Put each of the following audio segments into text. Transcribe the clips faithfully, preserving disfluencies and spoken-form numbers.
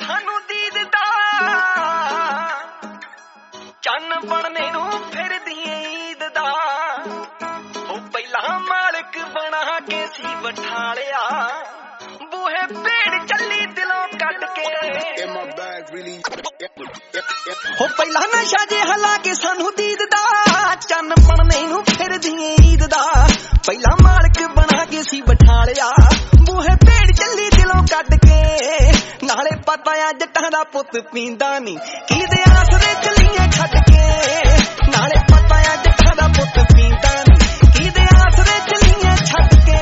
सानू दीद दा चन्न बनने नू फिरदी ईद दा ओ पहला मालिक बना के सी बठालिया बूहे पेड़ चली दिलों कट के हो पहला नशा जे हला के सानू दीद दा चन्न बनने नू फिरदी ईद दा पहला मालिक बना के सी बठालिया बूहे पेड़ चली दिलों कट के नाले पता आ जट्टां दा पुत पींदा नी किदे आसरे चलिए छड्ड के नाले पता आ जट्टां दा पुत पींदा नी किदे आसरे चलिए छड्ड के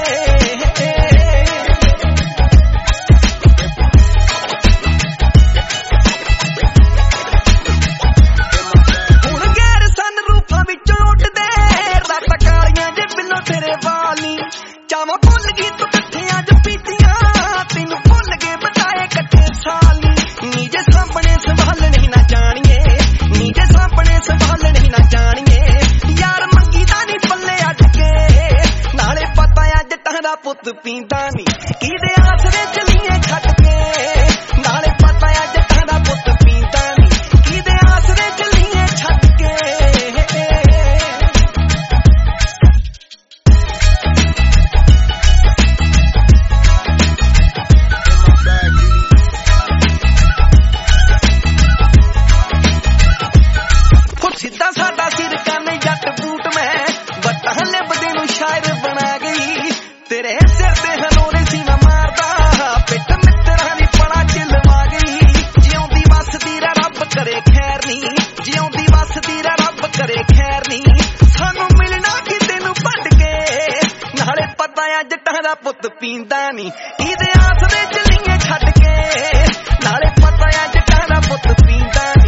हुण गैर सन रूफां विचों उठदे रात कालियां जे बिल्लो तेरे वाली चावां भुल गई तू कट्ठियां ज पीतियां तैनू भुल गए बचाए कट्ठे साली नीजे सामने संभाल नहीं ना जानिए नीजे सामने संभाल नहीं ना जानिए यार मंगी दा नी पल्ले अट के नाले पता आ जट्टां दा पुत पींदा नी किदे आसरे चलिए छड्ड के नाले पता आ जट्टां दा पुत पींदा नी किदे आसरे चलिए छड्ड के सीधा सादा सिर काने जट बूट में बट्टा लिबदे नू शायर बना गई तेरे सिर ते हनोरे सीना मारदा पिट मित्तरां दी पड़ा चिलवा गई जिउंदी वसदी रा रब करे खैर नी जिउंदी वसदी रा रब करे खैर नी सानू मिलना किते नू भट के नाले पता आ जट्टां दा पुत पींदा नी किदे आसरे चलिए छड्ड के नाले पता आ जट्टां दा पुत पींदा